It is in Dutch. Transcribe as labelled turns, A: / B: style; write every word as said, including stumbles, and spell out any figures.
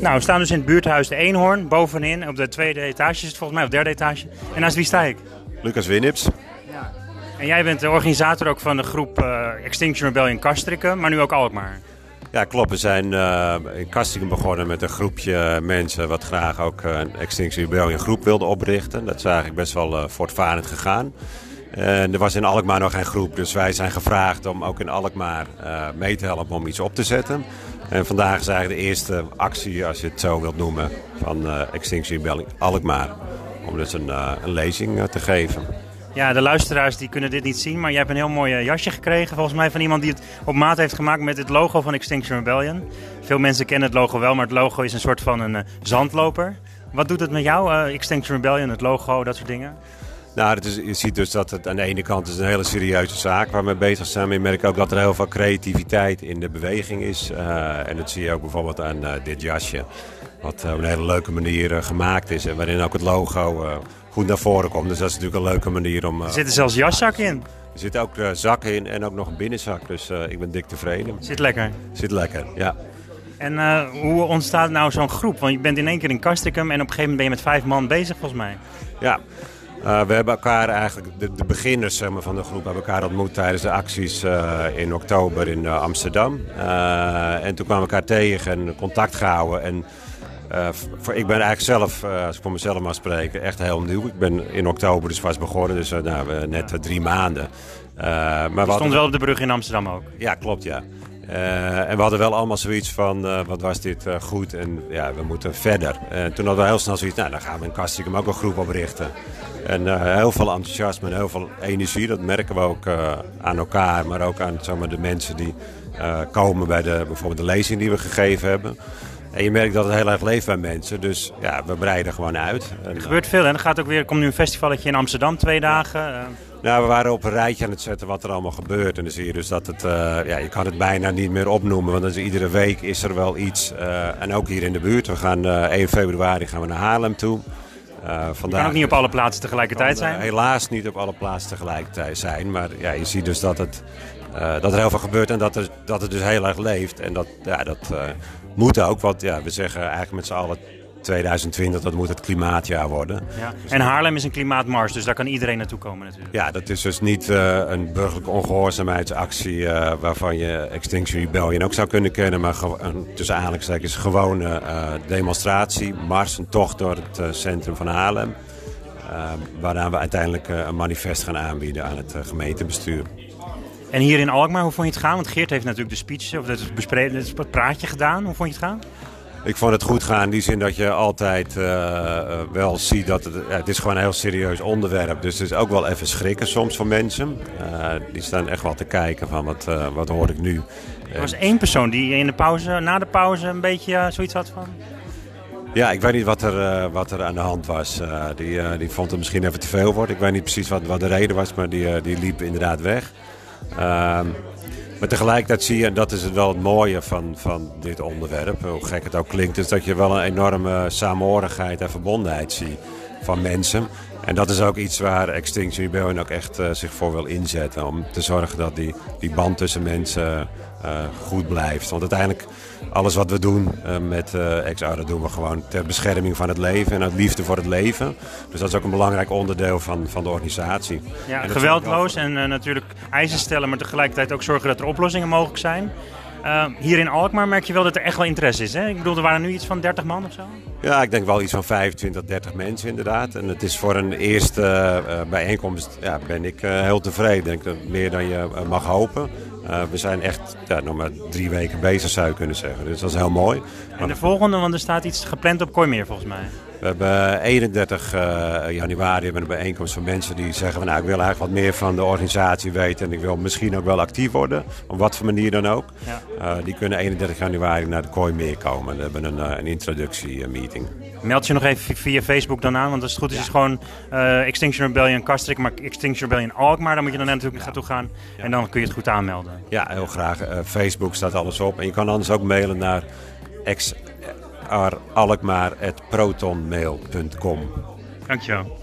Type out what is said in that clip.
A: Nou, we staan dus in het buurthuis De Eenhoorn, bovenin, op de tweede etage is het volgens mij, of derde etage. En naast wie sta ik?
B: Lucas Winnips.
A: Ja. En jij bent de organisator ook van de groep uh, Extinction Rebellion Castricum, maar nu ook Alkmaar.
B: Ja, klopt. We zijn uh, in Castricum begonnen met een groepje mensen wat graag ook uh, een Extinction Rebellion groep wilde oprichten. Dat is eigenlijk best wel uh, voortvarend gegaan. En er was in Alkmaar nog geen groep, dus wij zijn gevraagd om ook in Alkmaar uh, mee te helpen om iets op te zetten. En vandaag is eigenlijk de eerste actie, als je het zo wilt noemen, van uh, Extinction Rebellion Alkmaar. Om dus een, uh, een lezing uh, te geven.
A: Ja, de luisteraars die kunnen dit niet zien, maar jij hebt een heel mooi uh, jasje gekregen. Volgens mij van iemand die het op maat heeft gemaakt met het logo van Extinction Rebellion. Veel mensen kennen het logo wel, maar het logo is een soort van een uh, zandloper. Wat doet het met jou, uh, Extinction Rebellion, het logo, dat soort dingen?
B: Nou, het is, je ziet dus dat het aan de ene kant is een hele serieuze zaak waar we bezig zijn. Maar je merkt ook dat er heel veel creativiteit in de beweging is. Uh, en dat zie je ook bijvoorbeeld aan uh, dit jasje. Wat uh, op een hele leuke manier uh, gemaakt is. En waarin ook het logo uh, goed naar voren komt. Dus dat is natuurlijk een leuke manier om... Uh,
A: er zitten zelfs jaszakken in.
B: Er zitten ook uh, zakken in en ook nog een binnenzak. Dus uh, ik ben dik tevreden.
A: Zit lekker.
B: Zit lekker, ja.
A: En uh, hoe ontstaat nou zo'n groep? Want je bent in één keer in Castricum en op een gegeven moment ben je met vijf man bezig volgens mij.
B: Ja. Uh, we hebben elkaar eigenlijk, de, de beginners zeg maar, van de groep, hebben elkaar ontmoet tijdens de acties uh, in oktober in uh, Amsterdam. Uh, en toen kwamen we elkaar tegen en contact gehouden. En uh, voor, ik ben eigenlijk zelf, uh, als ik voor mezelf mag spreken, echt heel nieuw. Ik ben in oktober dus vast begonnen, dus uh, nou, net uh, drie maanden. Uh, maar
A: je stond hadden... wel op de brug in Amsterdam ook?
B: Ja, klopt ja. Uh, en we hadden wel allemaal zoiets van, uh, wat was dit uh, goed en ja, we moeten verder. En uh, toen hadden we heel snel zoiets, nou dan gaan we in Castricum ook een groep oprichten. En uh, heel veel enthousiasme en heel veel energie, dat merken we ook uh, aan elkaar, maar ook aan zeg maar, de mensen die uh, komen bij de, bijvoorbeeld de lezing die we gegeven hebben. En je merkt dat het heel erg leeft bij mensen, dus ja, we breiden gewoon uit. En,
A: er gebeurt veel en er gaat ook weer, er komt nu een festivalletje in Amsterdam, twee dagen. Uh...
B: Nou, we waren op een rijtje aan het zetten wat er allemaal gebeurt. En dan zie je dus dat het, uh, ja, je kan het bijna niet meer opnoemen. Want dus iedere week is er wel iets. Uh, en ook hier in de buurt. We gaan uh, één februari gaan we naar Haarlem toe. Uh, vandaag
A: je kan ook niet op alle plaatsen tegelijkertijd
B: kan, uh,
A: zijn?
B: Helaas niet op alle plaatsen tegelijkertijd zijn. Maar ja, je ziet dus dat, het, uh, dat er heel veel gebeurt en dat, er, dat het dus heel erg leeft. En dat, ja, dat uh, moet ook. Want ja, we zeggen eigenlijk met z'n allen tweeduizend twintig, dat moet het klimaatjaar worden.
A: Ja. En Haarlem is een klimaatmars, dus daar kan iedereen naartoe komen natuurlijk.
B: Ja, dat is dus niet uh, een burgerlijke ongehoorzaamheidsactie uh, waarvan je Extinction Rebellion ook zou kunnen kennen, maar ge- een, tussen aanhalingstekens gewone uh, demonstratie, mars, een tocht door het uh, centrum van Haarlem. Uh, waaraan we uiteindelijk uh, een manifest gaan aanbieden aan het uh, gemeentebestuur.
A: En hier in Alkmaar, hoe vond je het gaan? Want Geert heeft natuurlijk de speech, of het, bespreken, het praatje gedaan. Hoe vond je het gaan?
B: Ik vond het goed gaan in die zin dat je altijd uh, uh, wel ziet dat het, ja, het is gewoon een heel serieus onderwerp. Dus het is ook wel even schrikken soms voor mensen. Uh, die staan echt wel te kijken van wat, uh, wat hoor ik nu.
A: Er was één persoon die in de pauze, na de pauze een beetje uh, zoiets had van...
B: Ja, ik weet niet wat er, uh, wat er aan de hand was. Uh, die, uh, die vond het misschien even te veel wordt. Ik weet niet precies wat, wat de reden was, maar die, uh, die liep inderdaad weg. Uh, Maar tegelijkertijd zie je, en dat is het wel het mooie van, van dit onderwerp, hoe gek het ook klinkt, is dat je wel een enorme saamhorigheid en verbondenheid ziet van mensen. En dat is ook iets waar Extinction Rebellion ook echt uh, zich voor wil inzetten. Om te zorgen dat die, die band tussen mensen uh, goed blijft. Want uiteindelijk, alles wat we doen uh, met uh, Ex Ardo doen we gewoon ter bescherming van het leven en uit liefde voor het leven. Dus dat is ook een belangrijk onderdeel van, van de organisatie.
A: Ja, geweldloos en uh, natuurlijk eisen stellen, maar tegelijkertijd ook zorgen dat er oplossingen mogelijk zijn. Uh, hier in Alkmaar merk je wel dat er echt wel interesse is. Hè? Ik bedoel, er waren nu iets van dertig man of zo?
B: Ja, ik denk wel iets van vijfentwintig, dertig mensen inderdaad. En het is voor een eerste uh, bijeenkomst, ja, ben ik uh, heel tevreden. Ik denk dat meer dan je uh, mag hopen. Uh, we zijn echt ja, nog maar drie weken bezig, zou je kunnen zeggen. Dus dat is heel mooi.
A: En de volgende, want er staat iets gepland op Kooimeer volgens mij.
B: We hebben eenendertig januari hebben een bijeenkomst van mensen die zeggen van, nou, ik wil eigenlijk wat meer van de organisatie weten en ik wil misschien ook wel actief worden, op wat voor manier dan ook. Ja. Uh, die kunnen eenendertig januari naar de Kooimeer komen. We hebben een, uh, een introductiemeeting.
A: Meld je nog even via Facebook dan aan, want als het goed is, ja. is gewoon uh, Extinction Rebellion Castricum, maar Extinction Rebellion Alkmaar, dan moet je dan natuurlijk ja. naartoe gaan ja. en dan kun je het goed aanmelden.
B: Ja, heel graag. Uh, Facebook staat alles op en je kan anders ook mailen naar ex alkmaar at protonmail punt com.
A: Dankjewel.